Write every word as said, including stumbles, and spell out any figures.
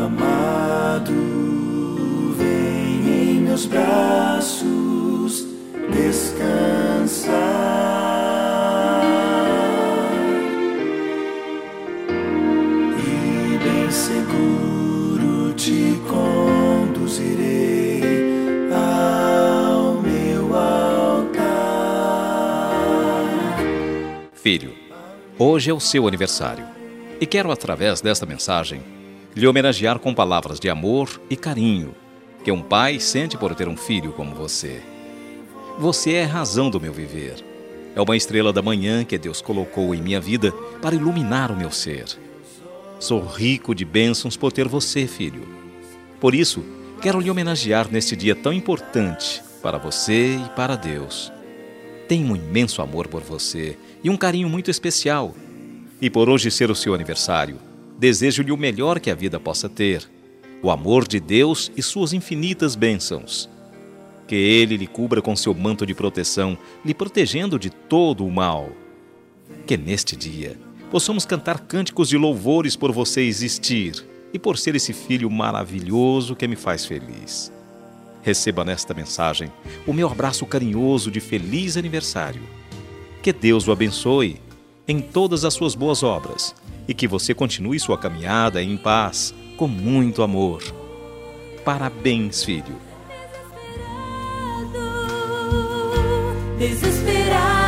amado, vem em meus braços descansar, e bem seguro te conduzirei ao meu altar. Filho, hoje é o seu aniversário e quero, através desta mensagem, lhe homenagear com palavras de amor e carinho que um pai sente por ter um filho como você. Você é a razão do meu viver. É uma estrela da manhã que Deus colocou em minha vida para iluminar o meu ser. Sou rico de bênçãos por ter você, filho. Por isso, quero lhe homenagear neste dia tão importante para você e para Deus. Tenho um imenso amor por você e um carinho muito especial. E por hoje ser o seu aniversário, desejo-lhe o melhor que a vida possa ter, o amor de Deus e suas infinitas bênçãos. Que Ele lhe cubra com seu manto de proteção, lhe protegendo de todo o mal. Que neste dia possamos cantar cânticos de louvores por você existir e por ser esse filho maravilhoso que me faz feliz. Receba nesta mensagem o meu abraço carinhoso de feliz aniversário. Que Deus o abençoe em todas as suas boas obras e que você continue sua caminhada em paz, com muito amor. Parabéns, filho. Desesperado.